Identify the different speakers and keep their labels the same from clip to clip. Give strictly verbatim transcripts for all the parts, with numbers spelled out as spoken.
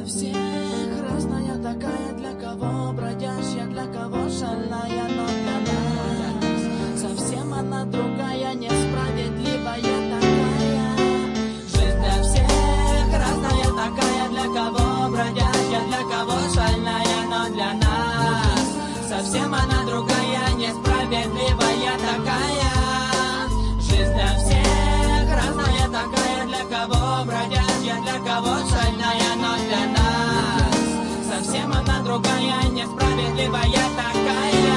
Speaker 1: для всех разная такая, для кого бродящая, для кого шальная, но для нас совсем она другая, несправедливая такая. Жизнь для всех разная такая, для кого бродящая, для кого шальная, но для нас совсем она другая, несправедливая такая. Жизнь для всех разная такая, для кого бродящая, для кого шальная, но для нас совсем она другая, несправедливая такая.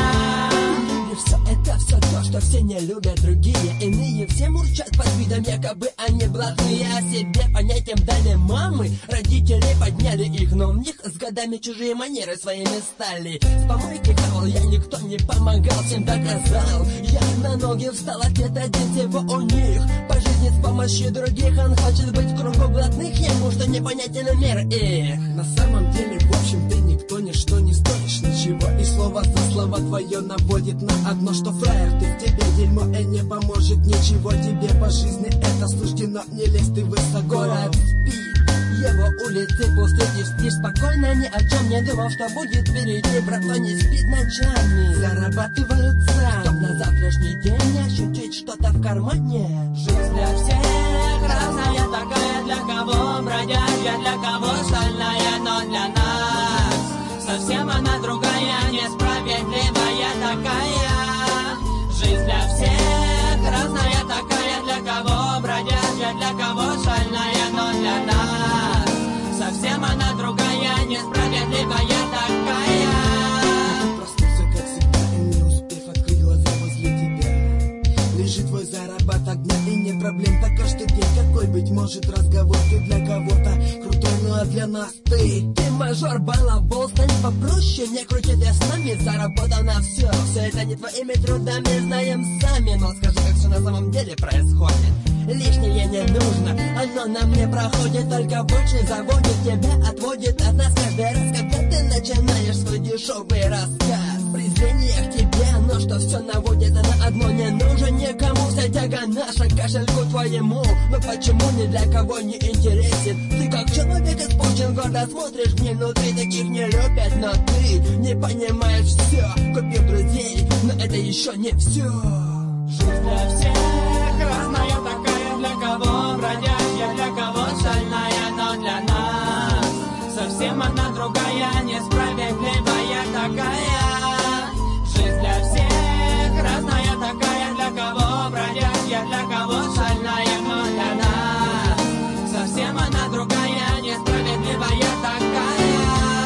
Speaker 2: Все это все то, что все не любят другие. Иные все мурчат под видом, якобы они блатные. О себе понятием дали мамы, родители подняли их, но у них с годами чужие манеры своими стали. С помойки хавал я, никто не помогал, всем доказал. Я на ноги встал, ответ один всего у них. По жизни с помощью других он хочет быть в кругу блатных, ему что непонятен мир их.
Speaker 3: На самом деле, в общем, ты никто, ничто не стоишь ничего. И слово за слово твое наводит на одно, что фраер ты, в тебе дерьмо и не поможет ничего. Тебе по жизни это суждено, не лезь ты высоко.
Speaker 2: Город спит, его улицы пустые, ты спишь спокойно, ни о чем не думал, что будет впереди. Братва не спит ночами, зарабатывают сам, чтоб на завтрашний день ощутить что-то в кармане.
Speaker 1: Жизнь для всех разная такая, для кого бродящая, для кого шальная, но для нас совсем она другая, несправедливая такая. Жизнь для всех разная такая, для кого бродящая, для кого шальная, но для нас совсем она другая, несправедливая такая.
Speaker 3: Проснулся, как всегда, и не успев открыть глаза возле тебя лежит твой заработок дня, и нет проблем, так каждый день. Какой, быть может, разговор ты для кого-то крутой, ну а для нас ты
Speaker 2: Ты мажор, балабол, стань попроще, не крути ты с нами, заработал на все. Все это не твоими трудами, знаем сами, но скажи, как все на самом деле происходит. Лишнее не нужно, оно нам не проходит, только больше заводит тебя, отводит от нас каждый раз, когда ты начинаешь свой дешевый рассказ. Презрение к тебе, но что все наводится на одно, не нужен никому, вся тяга наша к кошельку твоему. Но почему ни для кого не интересен? Ты как человек испорчен, гордо смотришь внутри, таких не любят, но ты не понимаешь все. Купил друзей, но это еще не все.
Speaker 1: Жизнь для всех разная такая, для кого бродящая, для кого шальная, но для нас совсем она другая, несправедливая такая. Жизнь для всех разная такая, для кого бродящая, для кого шальная, но для нас совсем она другая, несправедливая такая.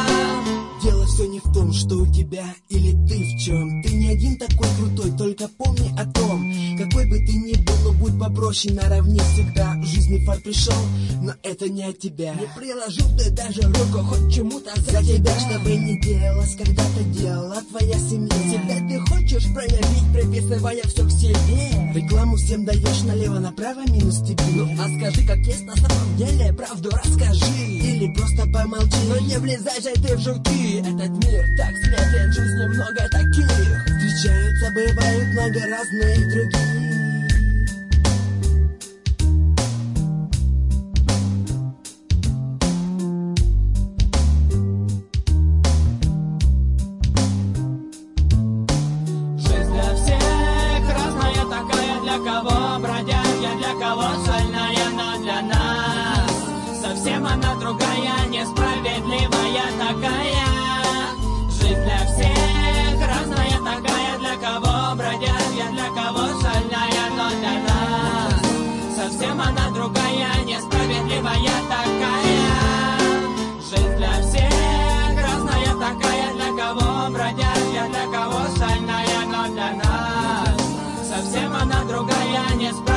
Speaker 3: Дело все не в том, что у тебя или ты в чем. Ты не один такой крутой, только помни о том, какой бы ты ни был, но будь попроще, наравне всегда. В жизни фар пришел, но это не от тебя.
Speaker 2: Не приложил ты даже руку хоть чему-то за,
Speaker 3: За тебя,
Speaker 2: тебя,
Speaker 3: чтобы не делалось, когда-то делала твоя семья.
Speaker 2: Себя ты хочешь проявить, приписывая все к себе.
Speaker 3: Рекламу всем даешь налево-направо, минус тебе.
Speaker 2: Ну а скажи, как есть на самом деле, правду расскажи.
Speaker 3: Или просто помолчи,
Speaker 2: но не влезай же ты в жуки. Этот мир так сметен, жизни много таких.
Speaker 3: Встречаются, бывают много разных других.
Speaker 1: Жизнь для всех разная такая, для кого бродящая, для кого шальная, но для нас совсем она другая, несправедливая такая. Жизнь для всех разная такая, для кого бродящая, для кого шальная, но для нас совсем она другая, несправедливая такая. Жизнь для всех разная такая, для кого бродящая, для кого шальная, но для нас совсем она другая, несправедливая.